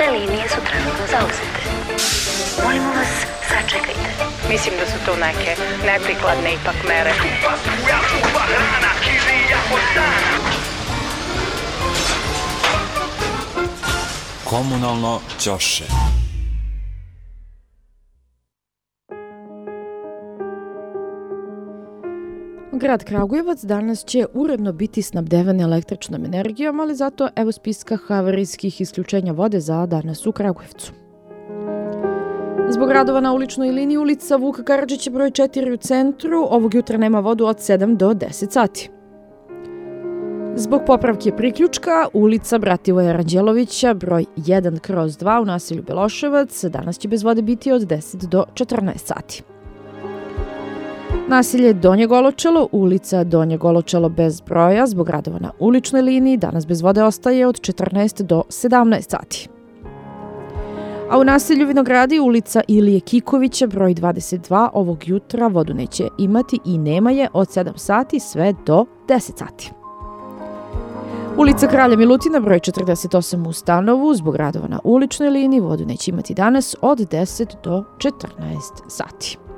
Sve linije su trenutno zauzete. Molimo vas, sačekajte. Mislim da su to neke neprikladne ipak mere. Komunalno ćoše. Grad Kragujevac danas će uredno biti snabdevan električnom energijom, ali zato evo spiska havarijskih isključenja vode za danas u Kragujevcu. Zbog radova na uličnoj liniji ulica Vuka Karadžića broj 4 u centru, ovog jutra nema vodu od 7 do 10 sati. Zbog popravke priključka, ulica Brativoja Ranđelovića broj 1/2 u naselju Beloševac danas će bez vode biti od 10 do 14 sati. Naselje Donje Goločelo, ulica Donje Goločelo bez broja, zbog radova na uličnoj liniji danas bez vode ostaje od 14 do 17 sati. A u naselju Vinogradi ulica Ilije Kikovića broj 22 ovog jutra vodu neće imati i nema je od 7 sati sve do 10 sati. Ulica Kralja Milutina broj 48 u Stanovu zbog radova na uličnoj liniji vodu neće imati danas od 10 do 14 sati.